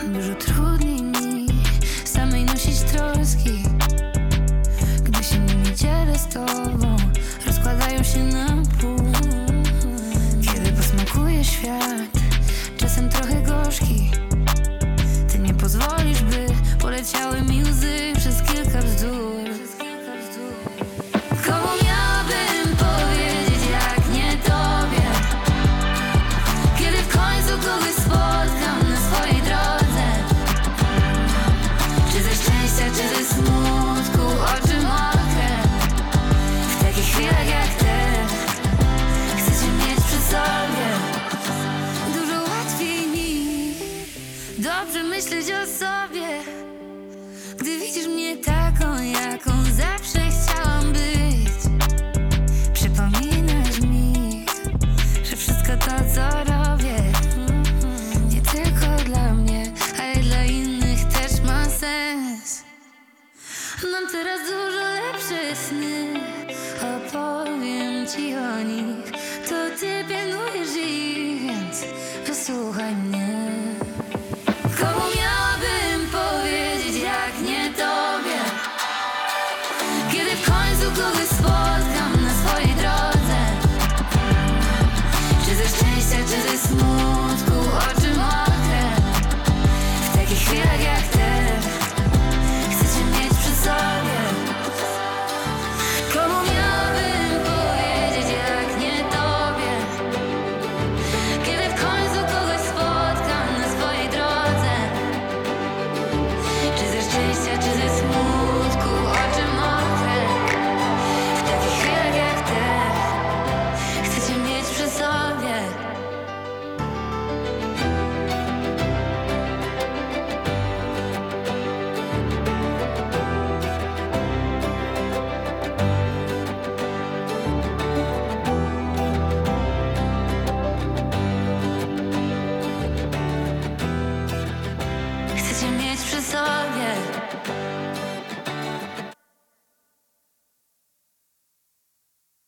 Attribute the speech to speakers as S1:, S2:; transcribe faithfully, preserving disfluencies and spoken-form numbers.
S1: Dużo trudniej mi samej nosić troski, gdy się nimi dzielę z tobą, rozkładają się na pół. Kiedy posmakuje świat, czasem trochę gorzki, ty nie pozwolisz, by poleciały mi łzy przez kilka bzdur. Komu miałabym powiedzieć, jak nie tobie, kiedy w końcu kogoś spotkam na swojej drodze? Czy ze szczęścia, czy ze smutku, oczy mokre. W takich chwilach jak te chcę cię mieć przy sobie. Dużo łatwiej mi dobrze myśleć o sobie, gdy widzisz mnie taką, jaką zawsze chciałam być. Przypominasz mi, że wszystko to, co robię, nie tylko dla mnie, ale i dla innych też ma sens. Mam teraz dużo lepsze sny, opowiem ci o nich. To ty pilnujesz ich, więc posłuchaj mnie. Komu miałabym powiedzieć, jak nie tobie, kiedy w końcu kogoś spotkam na swojej drodze? Czy ze szczęścia, czy ze smutku, oczy mokre. W takich chwilach jak te chcę cię mieć przy sobie. Komu miałabym powiedzieć, jak nie tobie, kiedy w końcu kogoś spotkam na swojej drodze? Czy ze szczęścia, czy ze smutku, oczy mokre. W takich chwilach jak te chcę cię mieć przy sobie. Chcę cię mieć przy sobie.